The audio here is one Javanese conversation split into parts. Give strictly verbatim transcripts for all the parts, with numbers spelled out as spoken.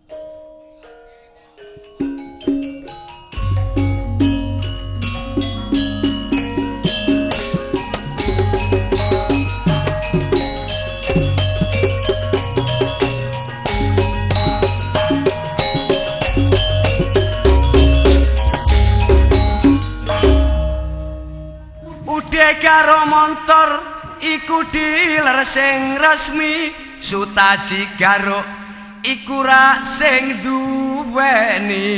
Karo montor iku dealer sing resmi Sutaji Garuk iku ra sing duweni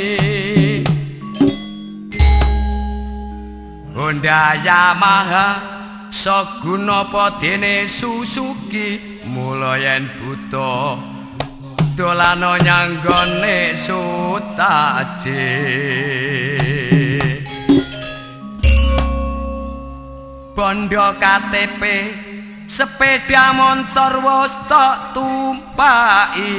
Honda Yamaha Shogun apa dene Suzuki mula yen buta dolano nyanggone Sutaji Bondo K T P sepeda motor wis tok tumpaki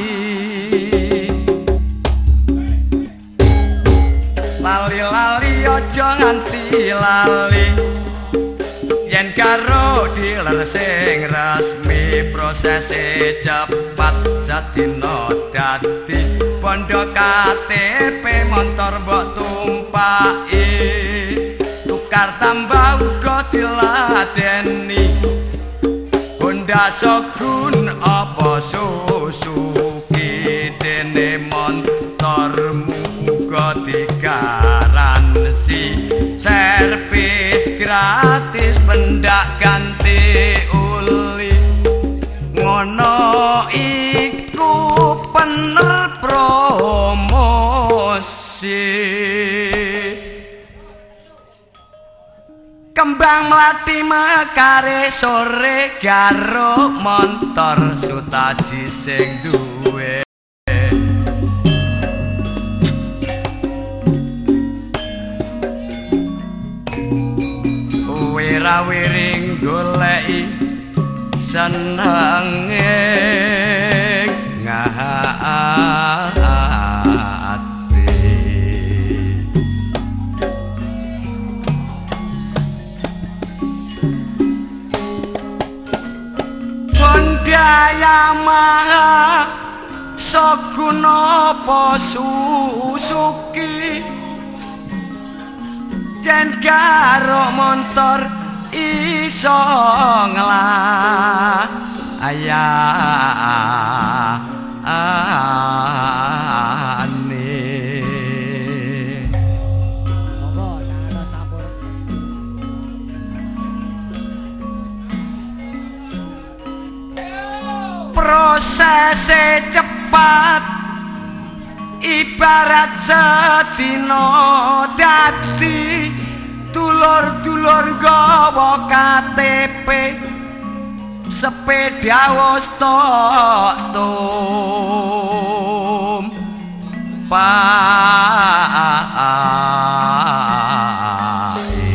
lali-lali aja nganti lali yen karo dealer sing resmi prosese cepat sadina dadi bondo K T P motor mbok tumpaki tukar tambah uga diladeni Honda Shogun apa Suzuki dene montormu uga digaransi servis gratis pendak ganti uli ngono iku bener promosi Kembang Melati mekare sore Garuk montor Sutaji sing duwe Wira-wiring goleki senenge ngahati Honda Yamaha Shogun apa Suzuki yen karo montor iso nglayani prosese cepat ibarat sedina dadi dulur-dulur nggawa K T P sepeda wis tok tumpaki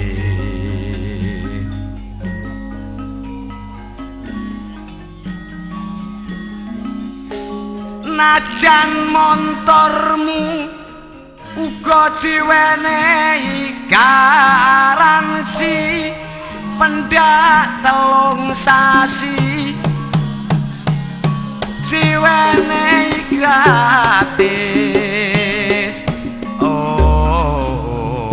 najan montormu uga diwenehi garansi pendak telung sasi diwenehi gratis oh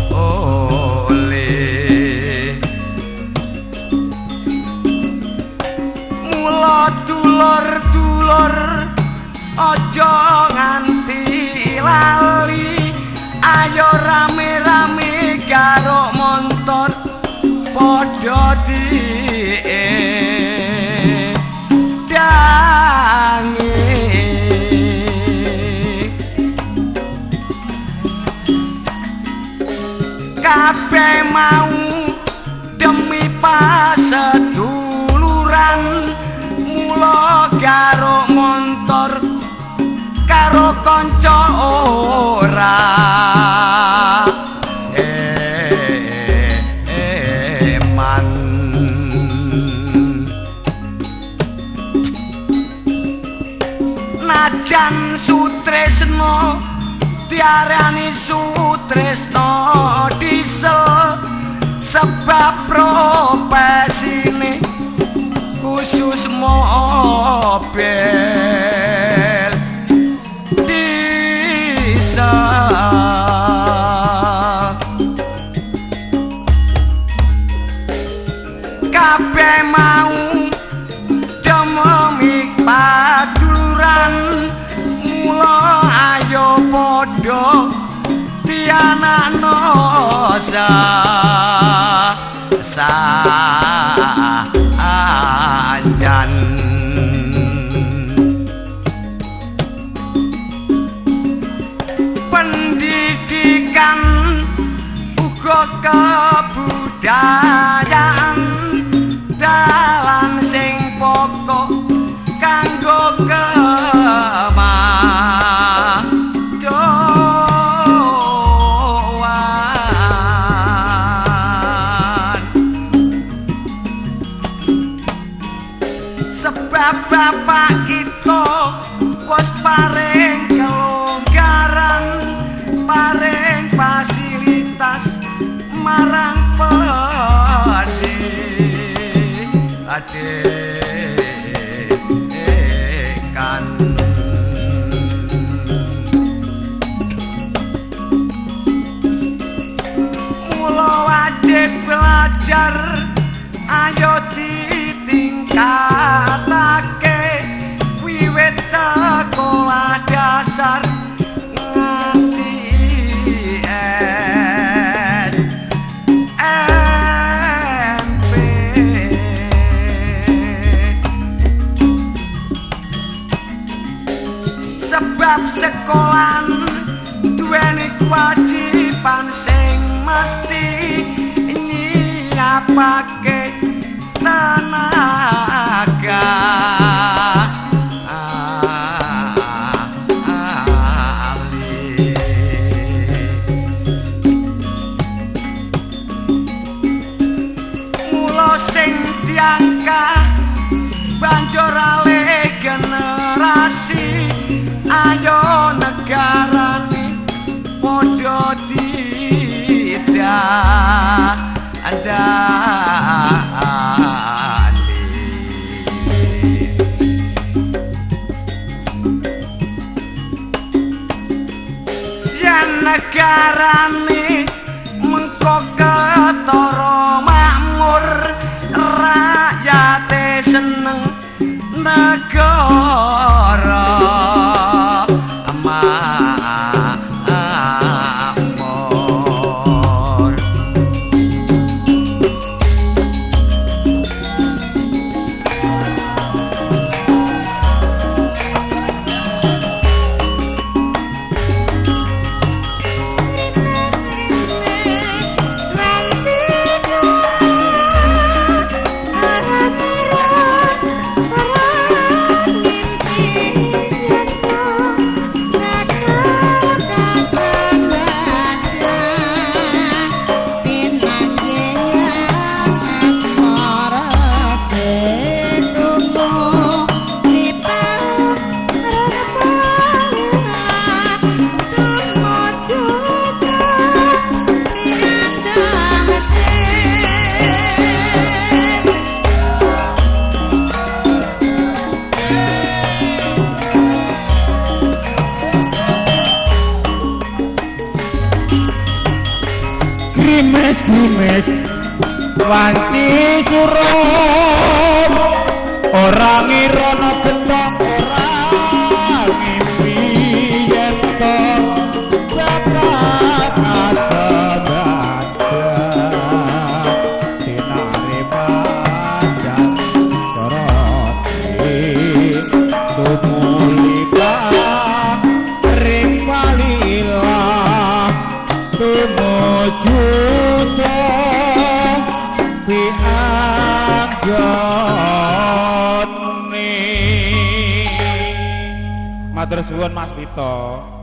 oleh mula dulur-dulur aja nganti lali ayo rame-rame karo montor padha diendangi kabeh mau demi paseduluran mula karo montor karo kanca ora eman najan sutresno diarani sutresno diesel sebab profesine khusus mobil nganakno sa sa anjan pendidikan uga kebudayaan dalan sing pokok kanggo kemadoan sebab bapak kita wis paring kelonggaran paring fasilitas marang adekan mula wajib belajar ayo ditingkatake wiwit sekolah dasar nganti S sebab sekolahan duweni kewajiban sing mesti nyiapake tenaga ahli mula sing diangka banjur alih generasi ayo negarane padha didandani yen negarane mengko ketara makmur rakyate seneng negara makmur Grimes wanci suruh orang ngirono bentok orang ngimpi yen to bakat asabada sinare panjang soroti tumulika ring walilah tumuju matur suwun Mas Vito.